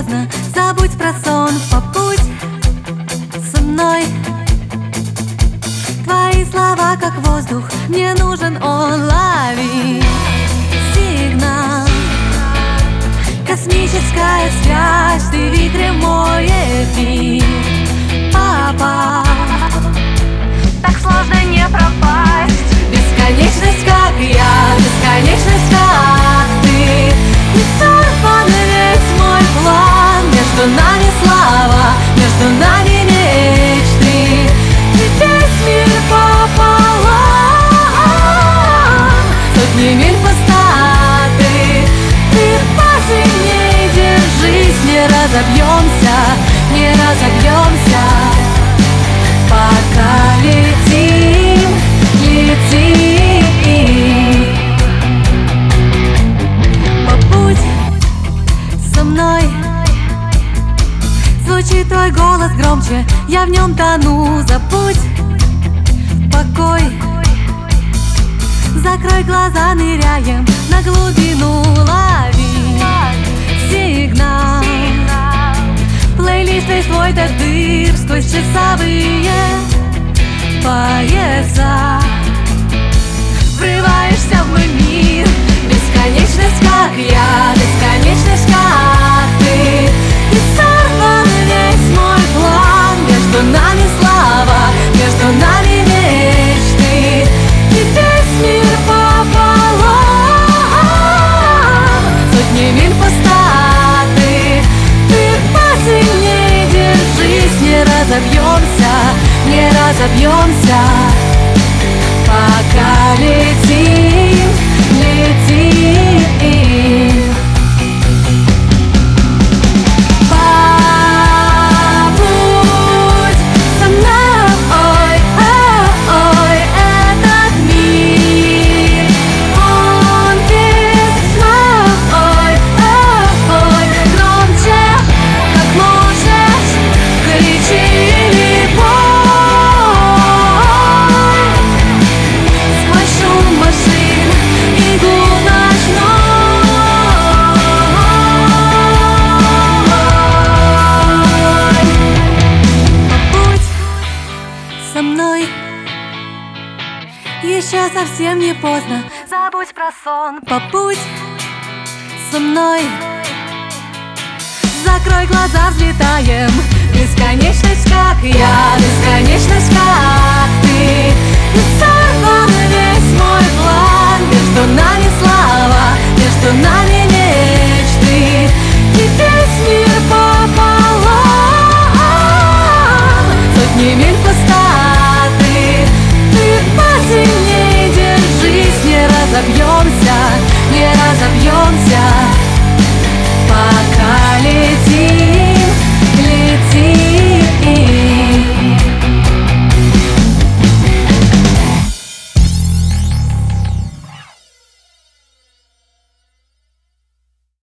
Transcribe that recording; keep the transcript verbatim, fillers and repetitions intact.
поздно, забудь про сон, побудь со мной. Твои слова как воздух, мне нужен он, лови сигнал. Космическая связь, ты вихрем мой эфир попал. Так сложно не пропасть. Бесконечность, как я, бесконечность, как ты. Не сорван весь мой план. Между нами слава, между нами мечты, и весь мир пополам. Сотни миль пустоты, ты посильней держись. Не разобьемся, не разобьемся, пока летим, летим. Побудь со мной. Звучит твой голос громче, я в нем тону. Забудь покой, закрой глаза, ныряем на глубину. Лови сигнал. Плейлист весь твой до дыр, сквозь часовые пояса врываешься в мой мир. Бесконечность, как я, бесконечность, как ты. И сорван весь мой план. Между нами слава, между нами мечты, и весь мир пополам. Сотни миль пустоты, ты посильней держись. Не разобьемся, не разобьемся, пока летим, летим. Побудь со мной, ой, этот мир, он без мой, ой, громче, как можешь, кричи или пой. Сквозь шум машин и гул ночной, побудь со мной. Еще совсем не поздно, забудь про сон, побудь со мной. Закрой глаза, взлетаем. Бесконечность, как я, бесконечность, как